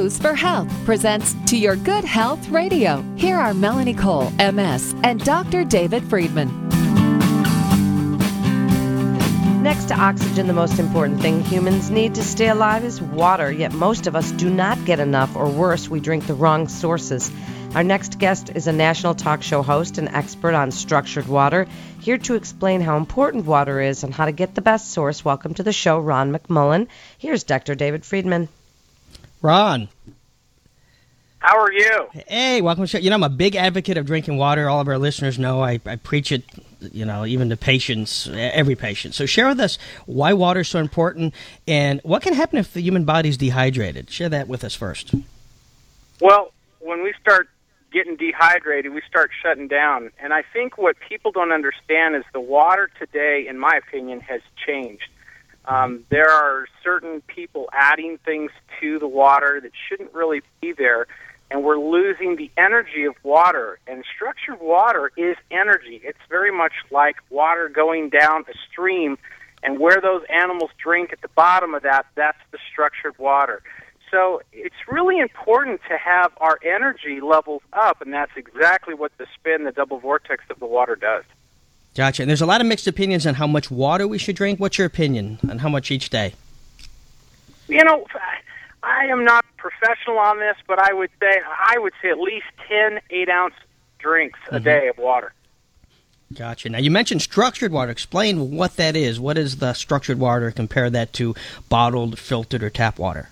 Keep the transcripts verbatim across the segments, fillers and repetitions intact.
Clues for Health presents To Your Good Health Radio. Here are Melanie Cole, M S, and Doctor David Friedman. Next to oxygen, the most important thing humans need to stay alive is water, yet most of us do not get enough, or worse, we drink the wrong sources. Our next guest is a national talk show host and expert on structured water, here to explain how important water is and how to get the best source. Welcome to the show, Ron McMullen. Here's Doctor David Friedman. Ron. How are you? Hey, welcome to the show. You know, I'm a big advocate of drinking water. All of our listeners know I, I preach it, you know, even to patients, every patient. So share with us why water is so important and what can happen if the human body is dehydrated. Share that with us first. Well, when we start getting dehydrated, we start shutting down. And I think what people don't understand is the water today, in my opinion, has changed. Um, there are certain people adding things to the water that shouldn't really be there, and we're losing the energy of water. And structured water is energy. It's very much like water going down a stream, and where those animals drink at the bottom of that, that's the structured water. So it's really important to have our energy levels up, and that's exactly what the spin, the double vortex of the water does. Gotcha. And there's a lot of mixed opinions on how much water we should drink. What's your opinion on how much each day? You know, I am not a professional on this, but I would say I would say at least ten eight-ounce drinks a mm-hmm. day of water. Gotcha. Now, you mentioned structured water. Explain what that is. What is the structured water? Compare that to bottled, filtered, or tap water.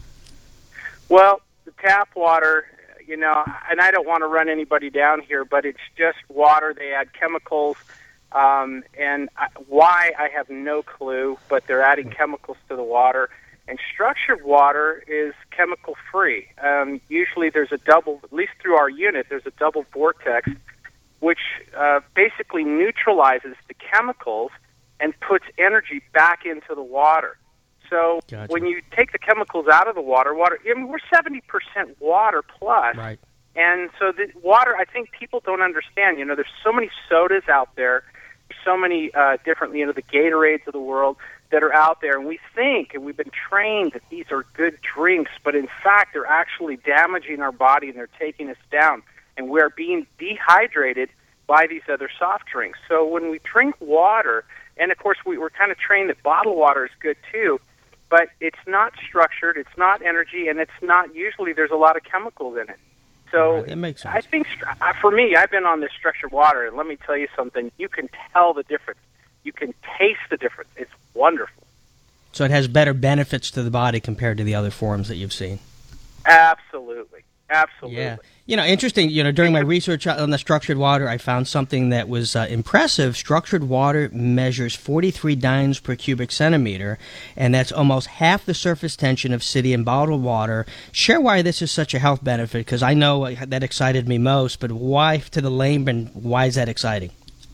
Well, the tap water, you know, and I don't want to run anybody down here, but it's just water. They add chemicals, um, and I, why, I have no clue, but they're adding chemicals to the water. And structured water is chemical-free. Um, usually there's a double, at least through our unit, there's a double vortex, which uh, basically neutralizes the chemicals and puts energy back into the water. So gotcha. When you take the chemicals out of the water, water, I mean, we're seventy percent water plus. Right. And so the water, I think people don't understand. You know, there's so many sodas out there, so many uh, different, you know, the Gatorades of the world that are out there. And we think, and we've been trained that these are good drinks, but in fact, they're actually damaging our body and they're taking us down. And we're being dehydrated by these other soft drinks. So when we drink water, and of course, we, we're kind of trained that bottled water is good too, but it's not structured, it's not energy, and it's not, usually there's a lot of chemicals in it. So right, that makes sense. I think, for me, I've been on this structured water, and let me tell you something, you can tell the difference. You can taste the difference. It's wonderful. So it has better benefits to the body compared to the other forms that you've seen? Absolutely. Absolutely. Yeah. You know, interesting, you know, during my research on the structured water, I found something that was uh, impressive. Structured water measures forty-three dynes per cubic centimeter, and that's almost half the surface tension of city and bottled water. Share why this is such a health benefit, because I know that excited me most, but why, to the layman, why is that exciting?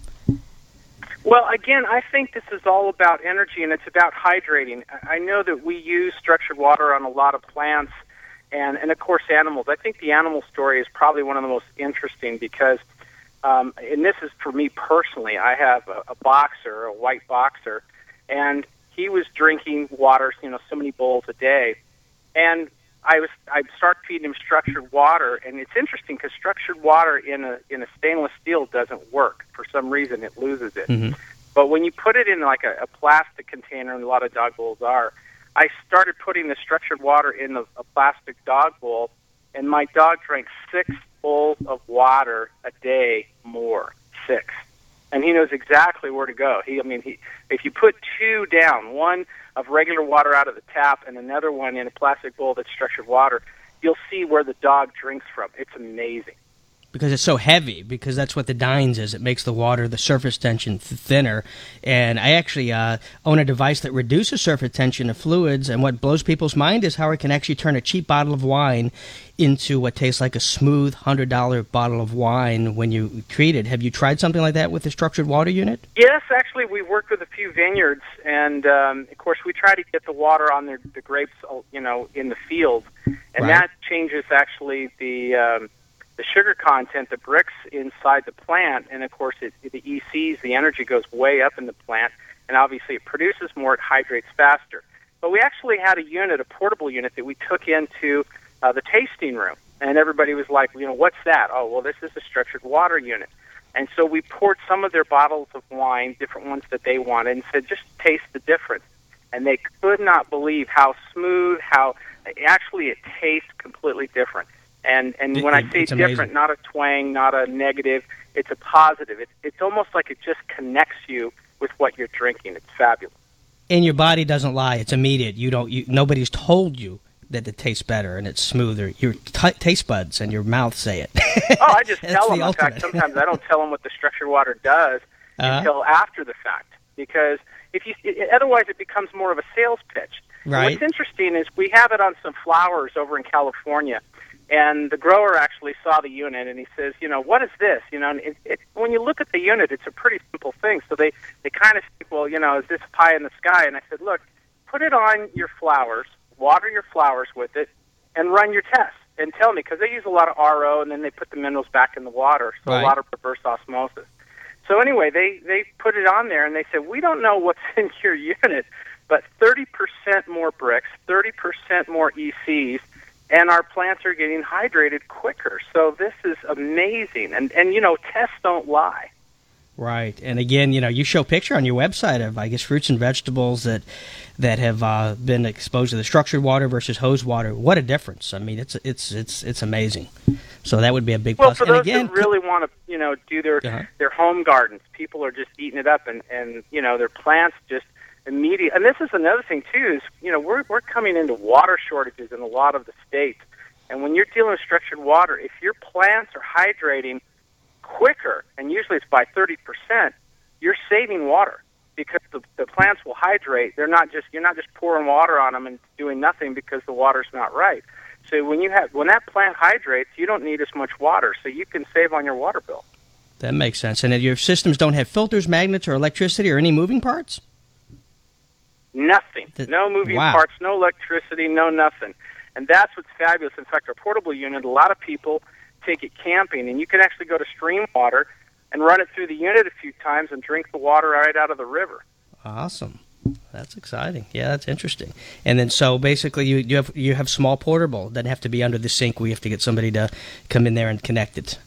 Well, again, I think this is all about energy, and it's about hydrating. I know that we use structured water on a lot of plants, And, and of course, animals. I think the animal story is probably one of the most interesting because, um, and this is for me personally, I have a, a boxer, a white boxer, and he was drinking water, you know, so many bowls a day. And I was, I started feeding him structured water, and it's interesting because structured water in a in a stainless steel doesn't work. For some reason, it loses it. Mm-hmm. But when you put it in like a, a plastic container, and a lot of dog bowls are, I started putting the structured water in a, a plastic dog bowl, and my dog drank six bowls of water a day more, six. And he knows exactly where to go. He, I mean, he, if you put two down, one of regular water out of the tap and another one in a plastic bowl that's structured water, you'll see where the dog drinks from. It's amazing. Because it's so heavy, because that's what the dynes is. It makes the water, the surface tension, th- thinner. And I actually uh, own a device that reduces surface tension of fluids, and what blows people's mind is how it can actually turn a cheap bottle of wine into what tastes like a smooth one hundred dollars bottle of wine when you treat it. Have you tried something like that with the structured water unit? Yes, actually, we've worked with a few vineyards, and um, of course, we try to get the water on their, the grapes, you know, in the field, and right. that changes actually the... Um, the sugar content, the bricks inside the plant, and of course it, the E Cs, the energy goes way up in the plant, and obviously it produces more, it hydrates faster. But we actually had a unit, a portable unit, that we took into uh, the tasting room. And everybody was like, you know, what's that? Oh, well, this is a structured water unit. And so we poured some of their bottles of wine, different ones that they wanted, and said, just taste the difference. And they could not believe how smooth, how actually it tastes completely different. And and when it, I say it's different, amazing. not a twang, not a negative, it's a positive. It's, it's almost like it just connects you with what you're drinking. It's fabulous. And your body doesn't lie. It's immediate. You don't. You, nobody's told you that it tastes better and it's smoother. Your t- taste buds and your mouth say it. Oh, I just That's tell the them. In ultimate. fact, sometimes I don't tell them what the structured water does Uh-huh. until after the fact, because if you it, otherwise it becomes more of a sales pitch. And Right. what's interesting is we have it on some flowers over in California, and the grower actually saw the unit and he says, you know, what is this? You know, and it, it, when you look at the unit, it's a pretty simple thing. So they they kind of think, well, you know, is this pie in the sky? And I said, look, put it on your flowers, water your flowers with it, and run your tests and tell me, because they use a lot of R O and then they put the minerals back in the water, so Right. a lot of reverse osmosis. So anyway, they, they put it on there and they said, we don't know what's in your unit, but thirty percent more bricks, thirty percent more E Cs, and our plants are getting hydrated quicker. So this is amazing. And, and you know, tests don't lie. Right, and again, you know, you show a picture on your website of, I guess, fruits and vegetables that that have uh, been exposed to the structured water versus hose water. What a difference! I mean, it's it's it's it's amazing. So that would be a big Well, plus. for and those again, who really want to, you know, do their Uh-huh. their home gardens, people are just eating it up, and and you know, their plants just immediate. And this is another thing too, is you know, we're we're coming into water shortages in a lot of the states, and when you're dealing with structured water, if your plants are hydrating quicker, and usually it's by thirty percent, you're saving water because the, the plants will hydrate. They're not just you're not just pouring water on them and doing nothing because the water's not right. So when you have when that plant hydrates, you don't need as much water, so you can save on your water bill. that makes sense. And your systems don't have filters, magnets, or electricity, or any moving parts. Nothing. The- No moving wow. parts, no electricity, no nothing. And that's what's fabulous. In fact, our portable unit, a lot of people take it camping, and you can actually go to stream water and run it through the unit a few times and drink the water right out of the river. Awesome. That's exciting. Yeah, that's interesting. And then so basically you, you have you have small portable. Doesn't have to be under the sink. We have to get somebody to come in there and connect it.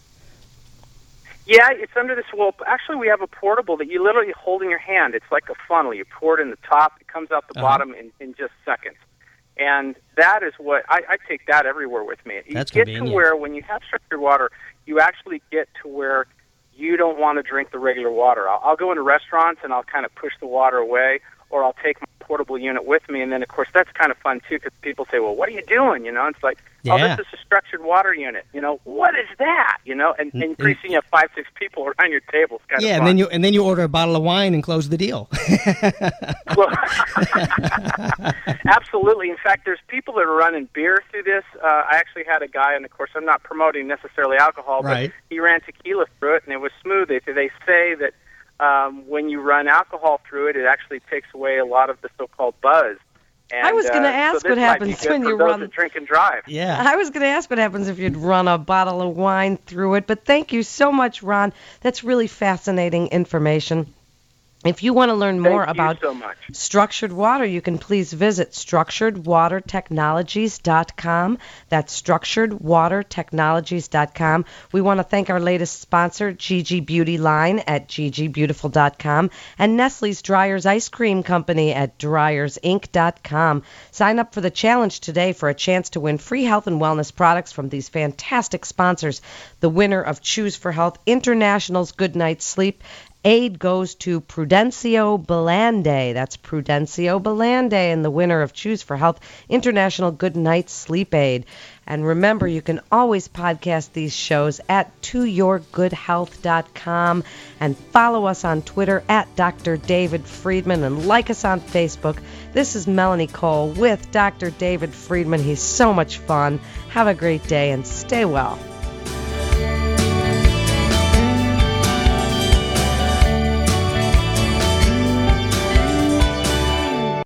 Yeah, it's under this. Well, actually, we have a portable that you literally hold in your hand. It's like a funnel. You pour it in the top. It comes out the Uh-huh. bottom in, in just seconds. And that is what I, I take that everywhere with me. You That's get convenient. to where when you have structured water, you actually get to where you don't want to drink the regular water. I'll, I'll go into restaurants and I'll kind of push the water away, or I'll take my portable unit with me. And then, of course, that's kind of fun, too, because people say, well, what are you doing? You know, it's like, oh, Yeah. this is a structured water unit. You know, what is that? You know, and, and pretty soon you have five, six people around your table. It's kind Yeah, of and fun. then you and then you order a bottle of wine and close the deal. Well, absolutely. In fact, there's people that are running beer through this. Uh, I actually had a guy, and of course, I'm not promoting necessarily alcohol, Right. but he ran tequila through it, and it was smooth. They, they say that um, when you run alcohol through it, it actually takes away a lot of the so-called buzz. And, I was gonna uh, ask so what this might be happens good when for you those run- that drink and drive. Yeah. I was going to ask what happens if you'd run a bottle of wine through it, but thank you so much, Ron. That's really fascinating information. If you want to learn more Thank about you so much. structured water, you can please visit structured water technologies dot com. That's structured water technologies dot com. We want to thank our latest sponsor, Gigi Beauty Line at gigi beautiful dot com, and Nestle's Dryers Ice Cream Company at dryers inc dot com. Sign up for the challenge today for a chance to win free health and wellness products from these fantastic sponsors. The winner of Choose for Health International's Good Night's Sleep aid goes to Prudencio Belande. That's Prudencio Belande, and the winner of Choose for Health International Good Night Sleep Aid. And remember, you can always podcast these shows at to your good health dot com and follow us on Twitter at Doctor David Friedman and like us on Facebook. This is Melanie Cole with Doctor David Friedman. He's so much fun. Have a great day and stay well.